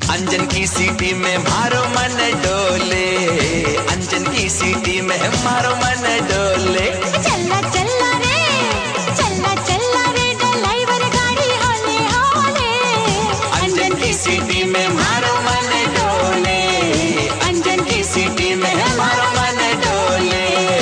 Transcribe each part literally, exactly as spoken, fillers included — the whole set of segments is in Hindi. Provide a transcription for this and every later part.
अंजन की सीटी में मारो मन डोले, अंजन की सीटी में मारो मन डोले। चल्ला चल्ला रे, चल्ला चल्ला रे ड्राइवर गाड़ी होले होले। अंजन की सीटी में मारो मन डोले, अंजन की सीटी में मारो मन डोले।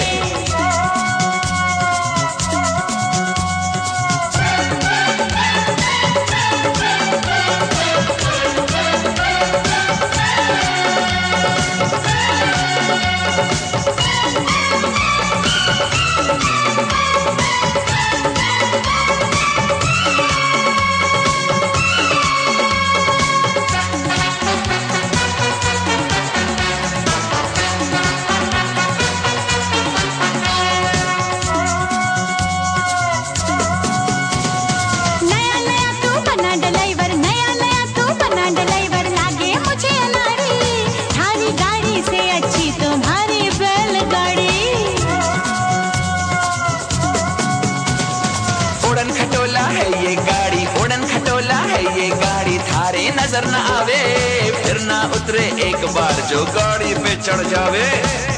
उड़न खटोला है ये गाड़ी, उड़न खटोला है ये गाड़ी, थारे नजर न आवे फिर ना उतरे एक बार जो गाड़ी पे चढ़ जावे।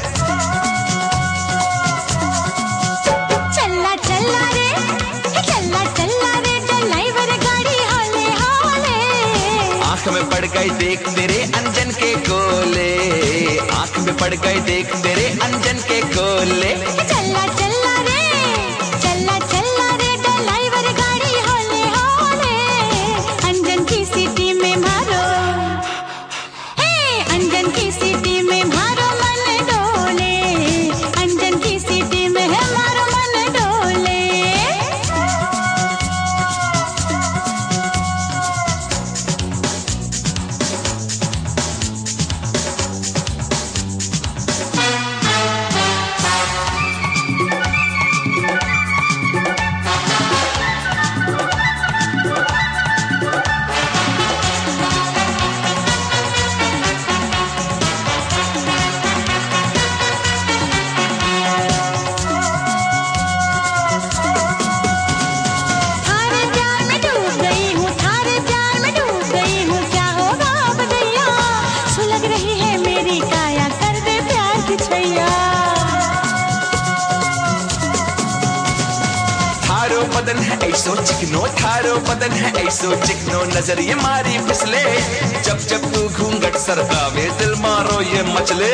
चल्ला चल्ला रे, चल्ला चल्ला रे ड्राइवर गाड़ी होले होले। आंख में पड़ गई देख तेरे अंजन के गोले, आंख में पड़ गई देख तेरे अंजन के गोले। चल्ला चल्ला रे, चल्ला चल्ला रे ड्राइवर गाड़ी होले होले। अंजन की सीटी में मारो, हे अंजन की सीटी में मारो मन डोले, अंजन की सीटी में मारो मन डोले। थारो बदन है ऐसो चिकनो, थारो बदन है ऐसो चिकनो, नजर ये मारी फिसले जब जब तू घूंघट सरकावे, दिल मारो ये मचले।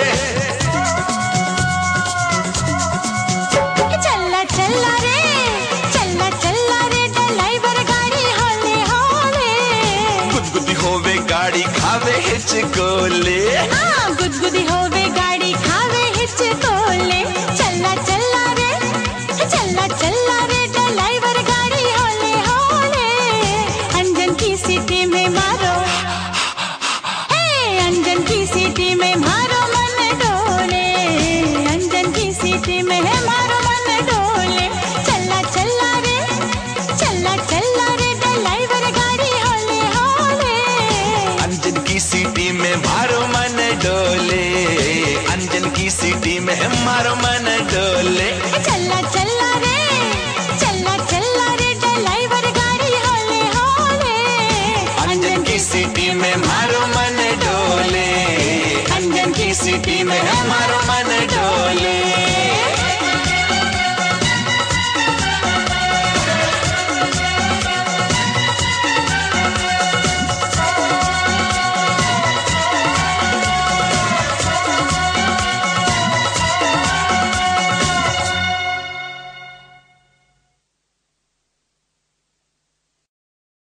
चल्ला चल्ला रे, चल्ला चल्ला रे ड्राइवर गाड़ी होले होले। गुदगुदी होवे गाड़ी खावे हिचकोले, हाँ गुदगुदी होवे गाड़ी खावे हिचकोले। चल्ला चल्ला रे, चल्ला चल्ला रे ड्राइवर गाड़ी होले होले। अंजन की सीटी में मारो, हे अंजन की सीटी में मारो मन डोले, अंजन की सीटी में मारो मन डोले। चल्ला चल्ला रे, चल्ला चल्ला रे ड्राइवर गाड़ी होले होले। अंजन की सीटी में मारो मन डोले, अंजन की सीटी में मारो मन डोले। चल्ला चल्ला रे, चल्ला चल्ला रे ड्राइवर गाड़ी होले होले। अंजन की सीटी में मारो मन डोले, अंजन की सीटी में मारो मन डोले।